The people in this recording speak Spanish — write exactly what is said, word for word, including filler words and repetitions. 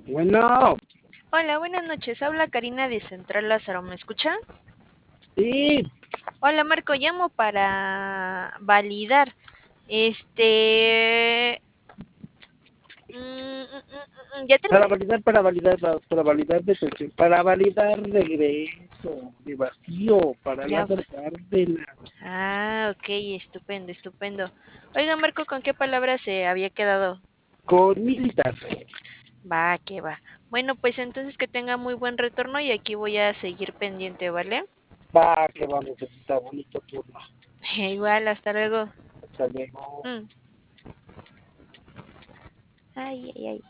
Bueno, Hola, buenas noches. Habla Karina de Central Lázaro. ¿Me escucha? sí, Hola, Marco. Llamo para validar. Este. mm, mm, mm, mm, ya para terminé. validar, para validar, para, para validar detención, para validar regreso de vacío, para Ya. Lázaro Cárdenas, Ah, ok. Estupendo, estupendo. Oiga, Marco, ¿con qué palabra se había quedado? con militar. Va, que va. Bueno, pues entonces que tenga muy buen retorno y aquí voy a seguir pendiente, ¿vale? Va, que vamos, está bonito turno. Igual, hasta luego. Hasta luego. Mm. Ay, ay, ay.